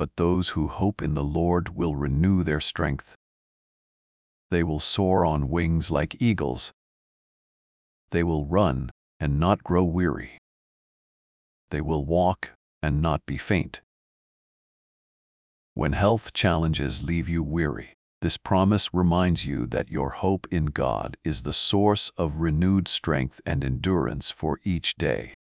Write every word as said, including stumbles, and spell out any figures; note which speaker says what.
Speaker 1: but those who hope in the Lord will renew their strength. They will soar on wings like eagles. They will run and not grow weary. They will walk and not be faint. When health challenges leave you weary, this promise reminds you that your hope in God is the source of renewed strength and endurance for each day.